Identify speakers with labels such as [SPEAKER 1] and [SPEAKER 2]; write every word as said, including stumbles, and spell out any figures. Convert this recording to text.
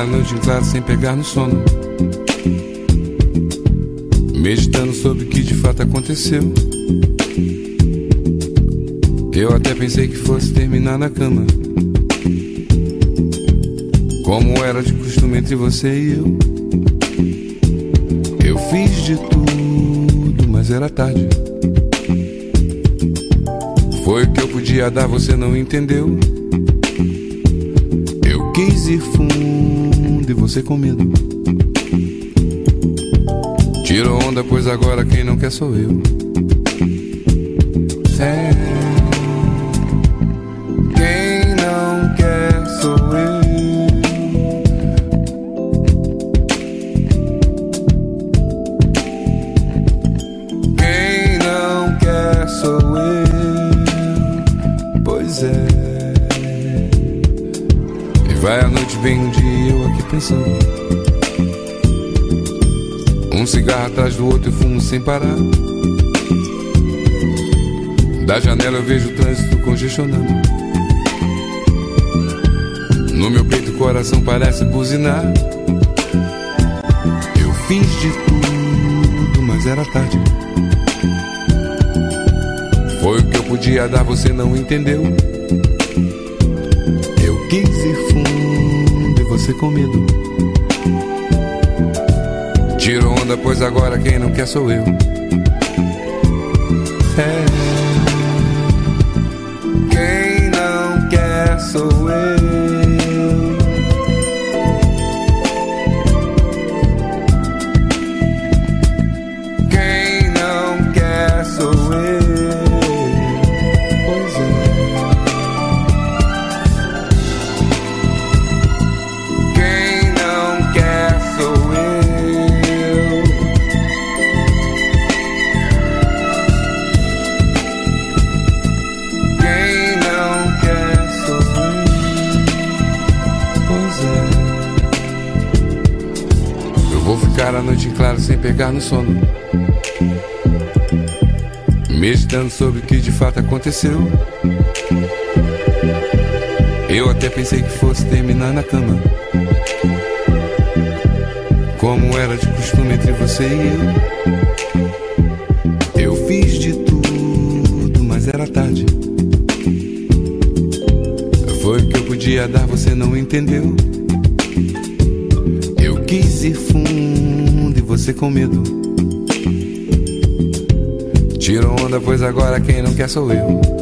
[SPEAKER 1] noite em claro sem pegar no sono, meditando sobre o que de fato aconteceu. Eu até pensei que fosse terminar na cama, como era de costume entre você e eu. Eu fiz de tudo, mas era tarde. Foi o que eu podia dar, você não entendeu. Eu quis ir fundo e você com medo tirou onda, pois agora quem não quer sou eu. É, quem não quer sou eu. Quem não quer sou eu. Pois é. E vai a noite, bem um dia e eu aqui pensando, um cigarro atrás do outro e fumo sem parar. Da janela eu vejo o trânsito congestionando. No meu peito o coração parece buzinar. Eu fiz de tudo, mas era tarde. Foi o que eu podia dar, você não entendeu. Eu quis ir fundo e você com medo tirou onda, pois agora quem não quer sou eu. É, quem não quer sou eu. Quem não quer sou eu. Pois é. Quem não quer sou eu. Vou ficar a noite em claro sem pegar no sono, meditando sobre o que de fato aconteceu. Eu até pensei que fosse terminar na cama, como era de costume entre você e eu. Eu fiz de tudo, mas era tarde. Foi o que eu podia dar, você não entendeu. Eu quis ir fundo e você com medo tirou onda, pois agora quem não quer sou eu.